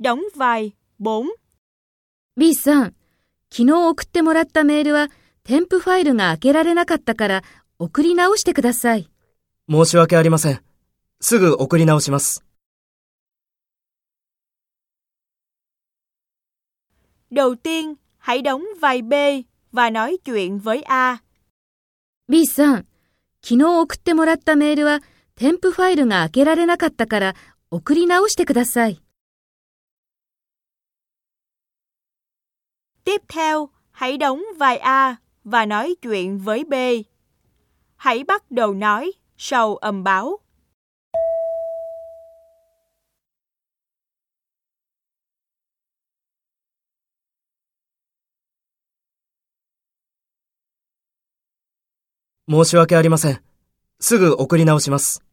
Đóng vai 4. B さん、昨日送ってもらったメールは添付ファイルが開けられなかったから送り直してください。 申し訳ありません。すぐ送り直します。 Đầu tiên, hãy đóng vai B và nói chuyện với A. B さん、昨日送ってもらったメールは添付ファイルが開けられなかったから送り直してください。 Tiếp theo, hãy đóng vai A và nói chuyện với B. Hãy bắt đầu nói sau âm báo. 申し訳ありません。すぐ送り直します。